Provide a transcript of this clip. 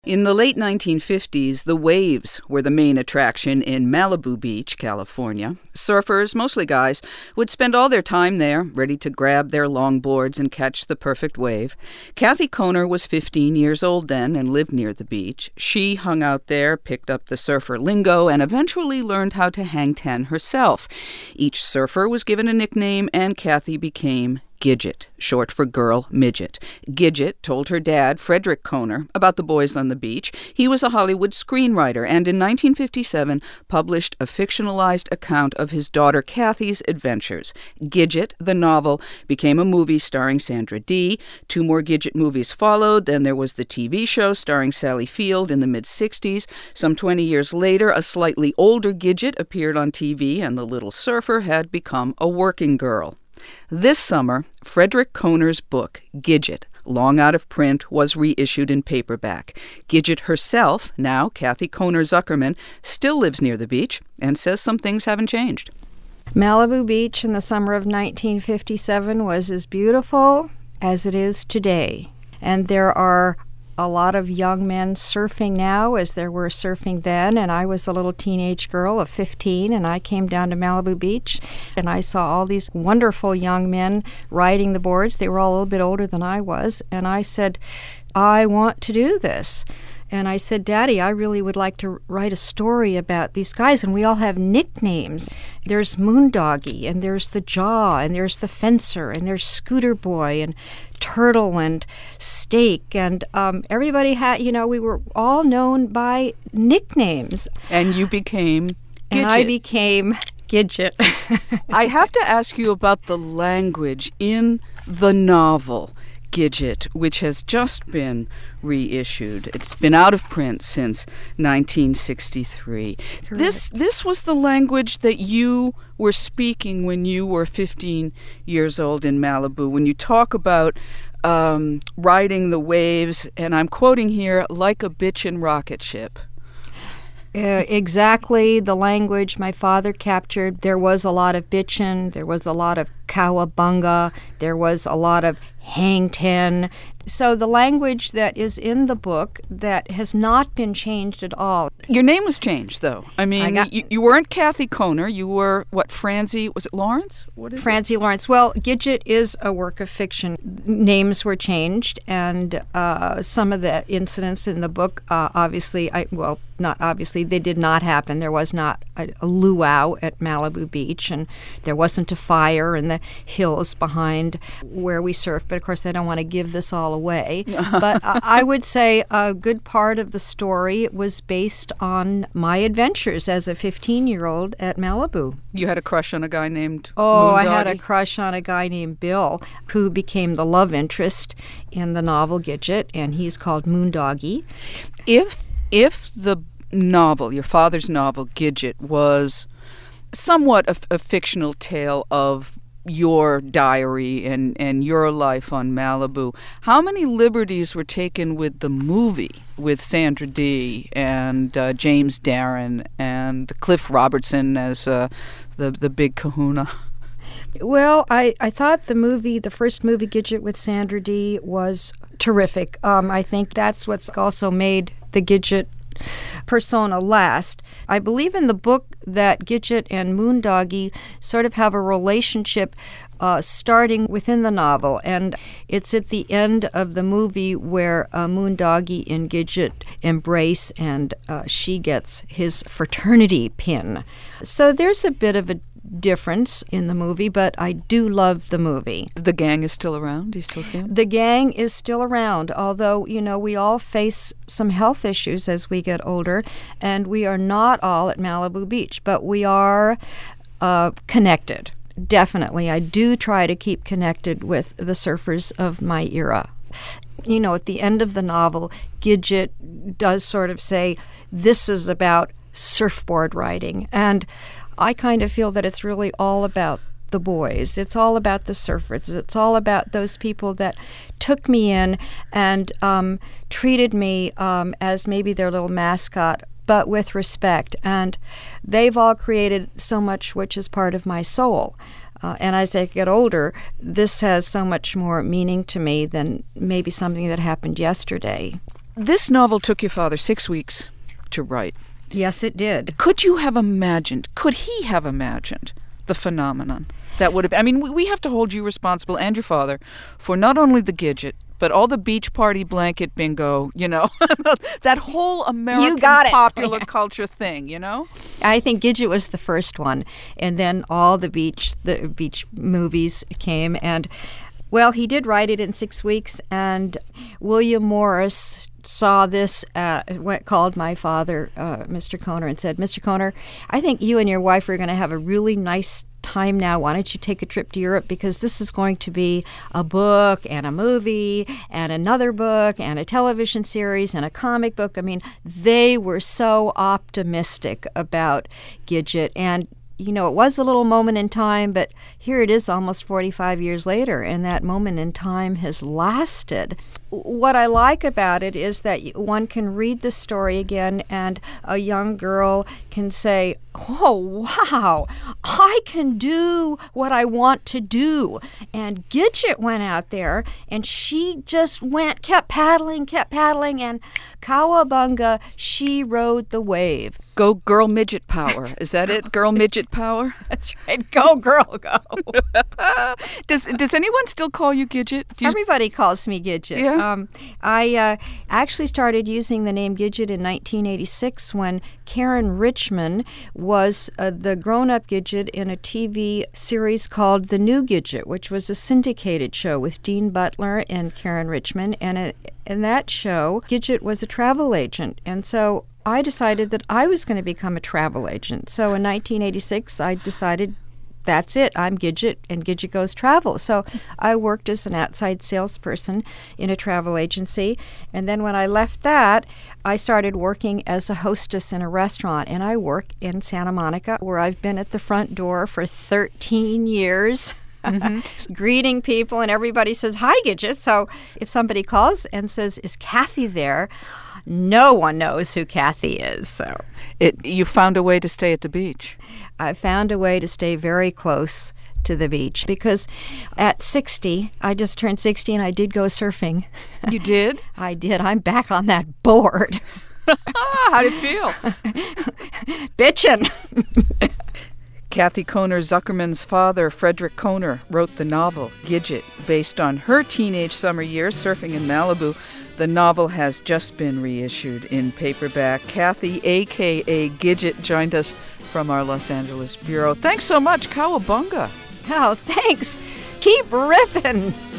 In the late 1950s, the waves were the main attraction in Malibu Beach, California. Surfers, mostly guys, would spend all their time there, ready to grab their longboards and catch the perfect wave. Kathy Kohner was 15 years old then and lived near the beach. She hung out there, picked up the surfer lingo, and eventually learned how to hang ten herself. Each surfer was given a nickname, and Kathy became Gidget, short for girl midget. Gidget told her dad, Frederick Kohner, about the boys on the beach. He was a Hollywood screenwriter and in 1957 published a fictionalized account of his daughter Kathy's adventures. Gidget, the novel, became a movie starring Sandra Dee. 2 more Gidget movies followed. Then there was the TV show starring Sally Field in the mid-60s. Some 20 years later, a slightly older Gidget appeared on TV, and the little surfer had become a working girl. This summer, Frederick Kohner's book, Gidget, long out of print, was reissued in paperback. Gidget herself, now Kathy Kohner Zuckerman, still lives near the beach and says some things haven't changed. Malibu Beach in the summer of 1957 was as beautiful as it is today. And there are a lot of young men surfing now as there were surfing then, and I was a little teenage girl of 15, and I came down to Malibu Beach, and I saw all these wonderful young men riding the boards. They were all a little bit older than I was, and I said, I want to do this. And I said, Daddy, I really would like to write a story about these guys, and we all have nicknames. There's Moondoggy, and there's the Jaw, and there's the Fencer, and there's Scooter Boy, and Turtle, and Steak, and everybody had, we were all known by nicknames. And you became Gidget. And I became Gidget. I have to ask you about the language in the novel Gidget, which has just been reissued. It's been out of print since 1963. This was the language that you were speaking when you were 15 years old in Malibu. When you talk about riding the waves, and I'm quoting here, like a bitchin' rocket ship. Exactly the language my father captured. There was a lot of bitchin', there was a lot of cowabunga, there was a lot of hang ten. So the language that is in the book that has not been changed at all. Your name was changed, though. I mean, you weren't Kathy Kohner. You were, Francie, was it Lawrence? What is Francie Lawrence. Well, Gidget is a work of fiction. Names were changed, and some of the incidents in the book, not obviously, they did not happen. There was not a luau at Malibu Beach, and there wasn't a fire in the hills behind where we surfed. But, of course, I don't want to give this all away. But I would say a good part of the story was based on my adventures as a 15-year-old at Malibu. You had a crush on a guy named Moondoggy? I had a crush on a guy named Bill, who became the love interest in the novel Gidget, and he's called Moondoggy. If the novel, your father's novel, Gidget, was somewhat a fictional tale of your diary and your life on Malibu, how many liberties were taken with the movie with Sandra Dee and James Darren and Cliff Robertson as the big kahuna? Well, I thought the first movie, Gidget with Sandra Dee, was terrific. I think that's what's also made the Gidget persona last. I believe in the book that Gidget and Moondoggy sort of have a relationship starting within the novel, and it's at the end of the movie where Moondoggy and Gidget embrace, and she gets his fraternity pin. So there's a bit of a difference in the movie, but I do love the movie. The gang is still around? Do you still see them? The gang is still around, although, we all face some health issues as we get older, and we are not all at Malibu Beach, but we are connected. Definitely. I do try to keep connected with the surfers of my era. At the end of the novel, Gidget does sort of say, this is about surfboard riding, and I kind of feel that it's really all about the boys. It's all about the surfers. It's all about those people that took me in and treated me as maybe their little mascot, but with respect. And they've all created so much which is part of my soul. And as I get older, this has so much more meaning to me than maybe something that happened yesterday. This novel took your father 6 weeks to write. Yes, it did. Could he have imagined the phenomenon that would have... I mean, we have to hold you responsible and your father for not only the Gidget, but all the beach party blanket bingo, that whole American popular culture thing, I think Gidget was the first one, and then all the beach movies came, and, well, he did write it in 6 weeks, and William Morris saw this, called my father, Mr. Kohner, and said, Mr. Kohner, I think you and your wife are going to have a really nice time now. Why don't you take a trip to Europe? Because this is going to be a book and a movie and another book and a television series and a comic book. I mean, they were so optimistic about Gidget. And it was a little moment in time, but here it is almost 45 years later, and that moment in time has lasted. What I like about it is that one can read the story again, and a young girl can say, oh, wow, I can do what I want to do. And Gidget went out there, and she just kept paddling, and Cowabunga, she rode the wave. Go girl midget power. Is that it? Girl midget power? That's right. Go girl, go. Does anyone still call you Gidget? Everybody calls me Gidget. Yeah. I actually started using the name Gidget in 1986 when Karen Richman was the grown-up Gidget in a TV series called The New Gidget, which was a syndicated show with Dean Butler and Karen Richman. And in that show, Gidget was a travel agent. And so I decided that I was going to become a travel agent. So in 1986, I decided that's it. I'm Gidget, and Gidget Goes Travel. So I worked as an outside salesperson in a travel agency. And then when I left that, I started working as a hostess in a restaurant. And I work in Santa Monica, where I've been at the front door for 13 years. Mm-hmm. Greeting people, and everybody says, hi, Gidget. So if somebody calls and says, is Kathy there? No one knows who Kathy is. So you found a way to stay at the beach. I found a way to stay very close to the beach because at 60, I just turned 60 and I did go surfing. You did? I did. I'm back on that board. How did it feel? Bitchin'. Kathy Kohner Zuckerman's father, Frederick Kohner, wrote the novel Gidget, based on her teenage summer years surfing in Malibu. The novel has just been reissued in paperback. Kathy, a.k.a. Gidget, joined us from our Los Angeles bureau. Thanks so much, Cowabunga. Oh, thanks. Keep ripping.